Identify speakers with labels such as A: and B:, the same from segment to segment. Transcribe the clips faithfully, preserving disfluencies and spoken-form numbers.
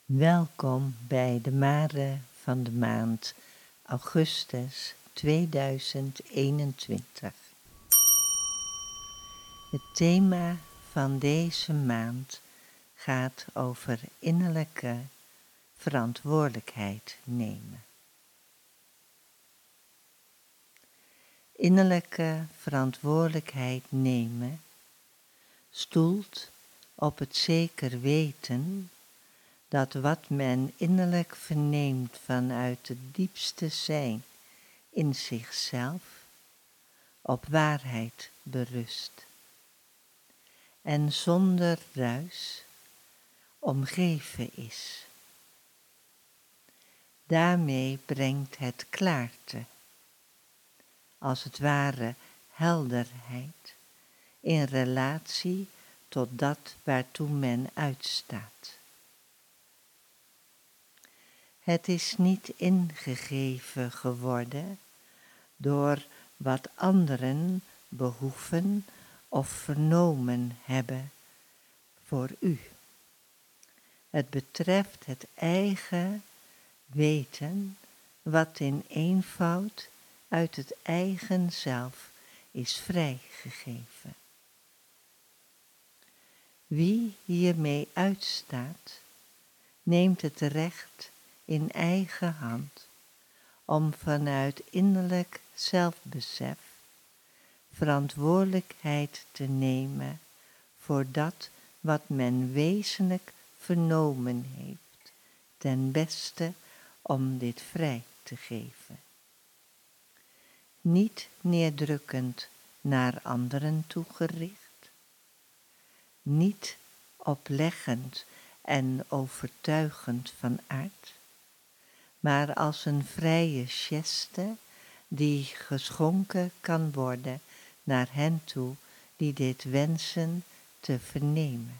A: Welkom bij de Mare van de maand augustus tweeduizend eenentwintig. Het thema van deze maand gaat over innerlijke verantwoordelijkheid nemen. Innerlijke verantwoordelijkheid nemen stoelt op het zeker weten dat wat men innerlijk verneemt vanuit het diepste zijn in zichzelf op waarheid berust en zonder ruis omgeven is. Daarmee brengt het klaarte, als het ware helderheid, in relatie tot dat waartoe men uitstaat. Het is niet ingegeven geworden door wat anderen behoeven of vernomen hebben voor u. Het betreft het eigen weten wat in eenvoud uit het eigen zelf is vrijgegeven. Wie hiermee uitstaat, neemt het recht in eigen hand om vanuit innerlijk zelfbesef verantwoordelijkheid te nemen voor dat wat men wezenlijk vernomen heeft, ten beste om dit vrij te geven. Niet neerdrukkend naar anderen toegericht, niet opleggend en overtuigend van aard, maar als een vrije geste die geschonken kan worden naar hen toe die dit wensen te vernemen.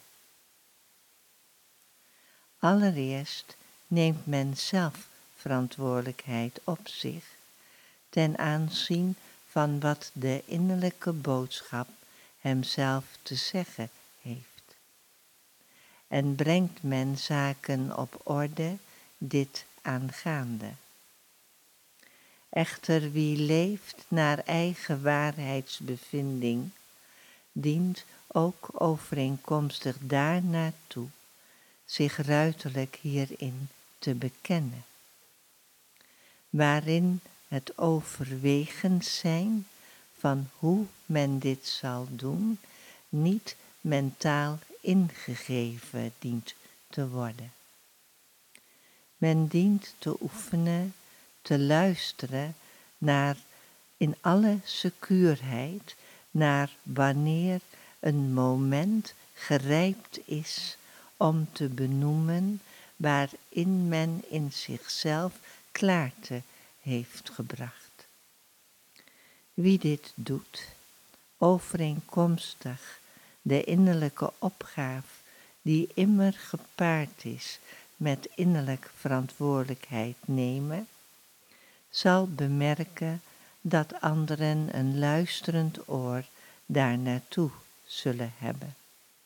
A: Allereerst neemt men zelf verantwoordelijkheid op zich ten aanzien van wat de innerlijke boodschap hemzelf te zeggen heeft. En brengt men zaken op orde dit aangaande. Echter wie leeft naar eigen waarheidsbevinding, dient ook overeenkomstig daarnaartoe zich ruiterlijk hierin te bekennen, waarin het overwegens zijn van hoe men dit zal doen niet mentaal ingegeven dient te worden. Men dient te oefenen, te luisteren naar in alle secuurheid naar wanneer een moment gerijpt is om te benoemen waarin men in zichzelf klaarte heeft gebracht. Wie dit doet, overeenkomstig de innerlijke opgave die immer gepaard is met innerlijk verantwoordelijkheid nemen, zal bemerken dat anderen een luisterend oor daar naartoe zullen hebben.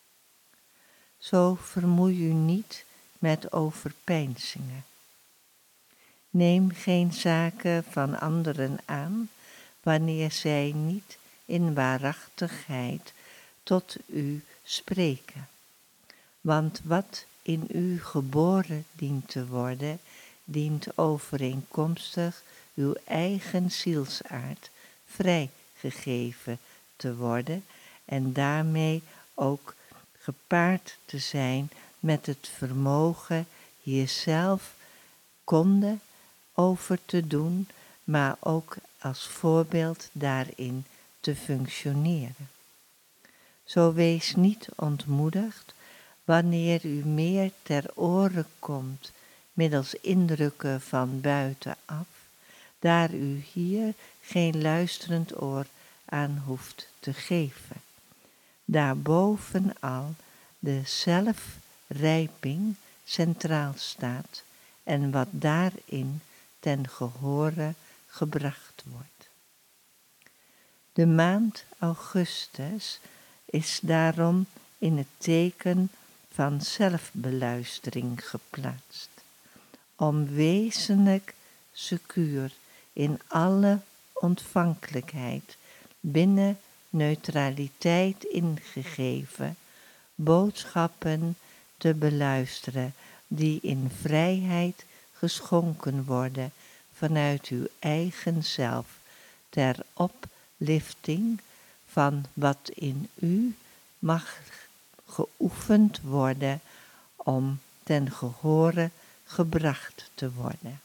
A: Zo vermoei u niet met overpeinzingen. Neem geen zaken van anderen aan, wanneer zij niet in waarachtigheid tot u spreken. Want wat in u geboren dient te worden, dient overeenkomstig uw eigen zielsaard vrijgegeven te worden en daarmee ook gepaard te zijn met het vermogen hierzelf konde over te doen, maar ook als voorbeeld daarin te functioneren. Zo wees niet ontmoedigd wanneer u meer ter oren komt middels indrukken van buitenaf, daar u hier geen luisterend oor aan hoeft te geven. Daarbovenal de zelfrijping centraal staat en wat daarin ten gehore gebracht wordt. De maand augustus is daarom in het teken van zelfbeluistering geplaatst, om wezenlijk secuur in alle ontvankelijkheid binnen neutraliteit ingegeven boodschappen te beluisteren die in vrijheid geschonken worden vanuit uw eigen zelf ter oplifting van wat in u mag geoefend worden om ten gehore gebracht te worden.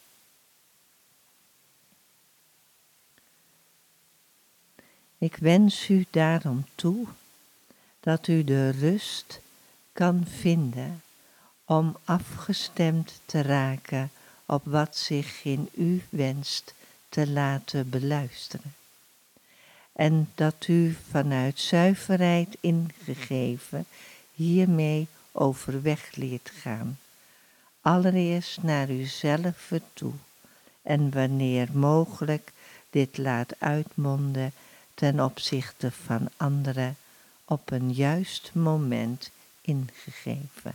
A: Ik wens u daarom toe dat u de rust kan vinden om afgestemd te raken op wat zich in u wenst te laten beluisteren. En dat u vanuit zuiverheid ingegeven hiermee overweg leert gaan. Allereerst naar uzelf toe en wanneer mogelijk dit laat uitmonden ten opzichte van anderen op een juist moment ingegeven.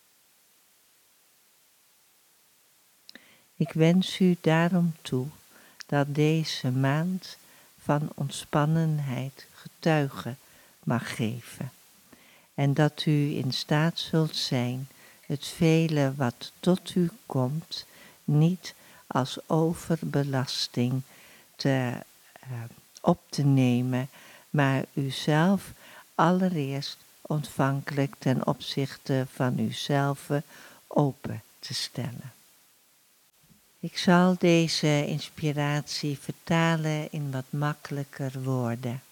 A: Ik wens u daarom toe dat deze maand van ontspannenheid getuige mag geven en dat u in staat zult zijn het vele wat tot u komt niet als overbelasting te, uh, op te nemen, maar uzelf allereerst ontvankelijk ten opzichte van uzelf open te stellen. Ik zal deze inspiratie vertalen in wat makkelijker woorden.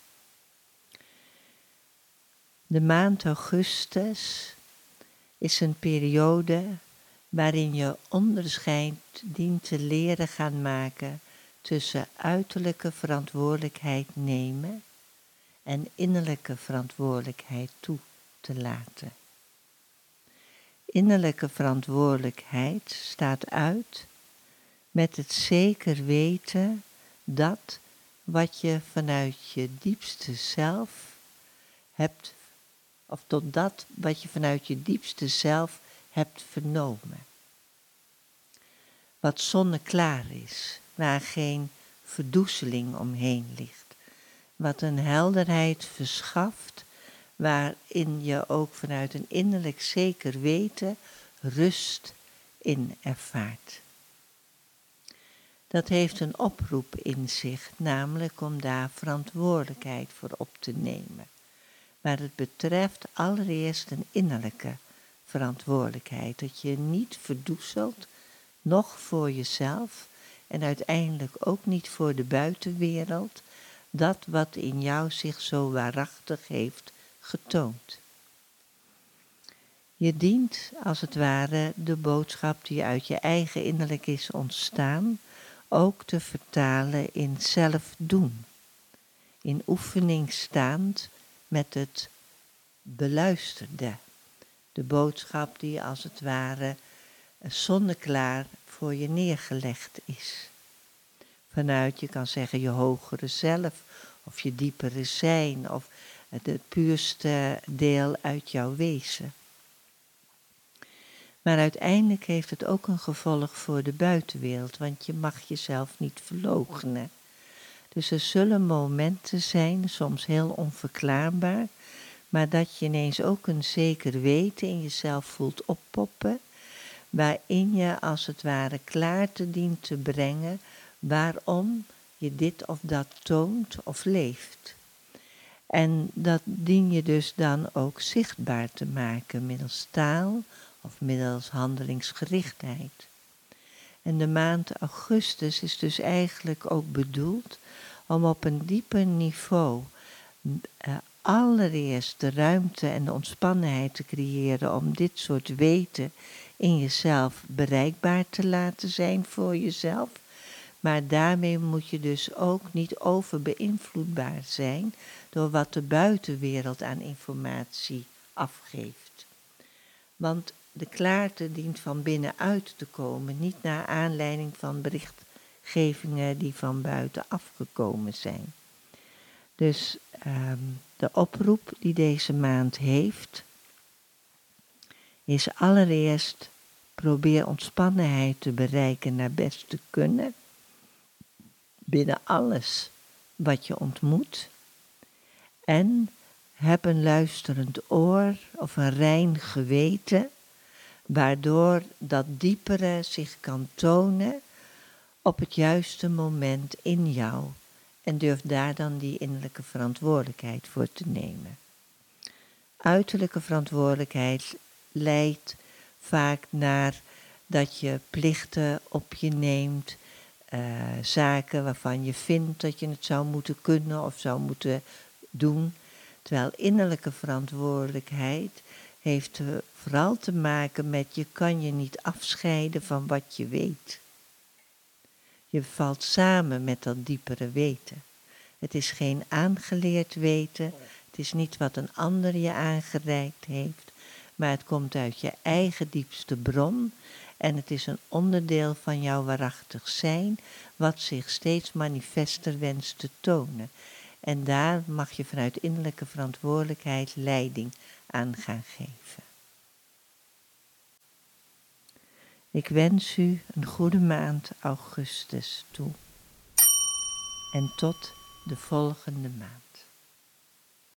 A: De maand augustus is een periode waarin je onderscheid dient te leren gaan maken tussen uiterlijke verantwoordelijkheid nemen en innerlijke verantwoordelijkheid toe te laten. Innerlijke verantwoordelijkheid staat uit met het zeker weten dat wat je vanuit je diepste zelf hebt, of tot dat wat je vanuit je diepste zelf hebt vernomen. Wat zonneklaar is, waar geen verdoezeling omheen ligt. Wat een helderheid verschaft, waarin je ook vanuit een innerlijk zeker weten rust in ervaart. Dat heeft een oproep in zich, namelijk om daar verantwoordelijkheid voor op te nemen. Maar het betreft allereerst een innerlijke verantwoordelijkheid. Dat je niet verdoezelt, noch voor jezelf en uiteindelijk ook niet voor de buitenwereld, dat wat in jou zich zo waarachtig heeft getoond. Je dient als het ware de boodschap die uit je eigen innerlijk is ontstaan, ook te vertalen in zelf doen. In oefening staand met het beluisterde. De boodschap die als het ware zonneklaar voor je neergelegd is. Vanuit, je kan zeggen, je hogere zelf of je diepere zijn of het puurste deel uit jouw wezen. Maar uiteindelijk heeft het ook een gevolg voor de buitenwereld, want je mag jezelf niet verloochenen. Dus er zullen momenten zijn, soms heel onverklaarbaar, maar dat je ineens ook een zeker weten in jezelf voelt oppoppen, waarin je als het ware klaar te dient te brengen waarom je dit of dat toont of leeft. En dat dien je dus dan ook zichtbaar te maken middels taal of middels handelingsgerichtheid. En de maand augustus is dus eigenlijk ook bedoeld om op een dieper niveau uh, allereerst de ruimte en de ontspannenheid te creëren om dit soort weten in jezelf bereikbaar te laten zijn voor jezelf. Maar daarmee moet je dus ook niet overbeïnvloedbaar zijn door wat de buitenwereld aan informatie afgeeft. Want de klaarte dient van binnenuit te komen, niet naar aanleiding van berichtgevingen die van buiten afgekomen zijn. Dus um, de oproep die deze maand heeft, is allereerst probeer ontspannenheid te bereiken naar best te kunnen. Binnen alles wat je ontmoet. En heb een luisterend oor of een rein geweten, waardoor dat diepere zich kan tonen op het juiste moment in jou. En durf daar dan die innerlijke verantwoordelijkheid voor te nemen. Uiterlijke verantwoordelijkheid leidt vaak naar dat je plichten op je neemt, uh, zaken waarvan je vindt dat je het zou moeten kunnen of zou moeten doen. Terwijl innerlijke verantwoordelijkheid heeft uh, vooral te maken met je kan je niet afscheiden van wat je weet. Je valt samen met dat diepere weten. Het is geen aangeleerd weten, het is niet wat een ander je aangereikt heeft, maar het komt uit je eigen diepste bron en het is een onderdeel van jouw waarachtig zijn, wat zich steeds manifester wenst te tonen. En daar mag je vanuit innerlijke verantwoordelijkheid leiding aan gaan geven. Ik wens u een goede maand augustus toe. En tot de volgende maand.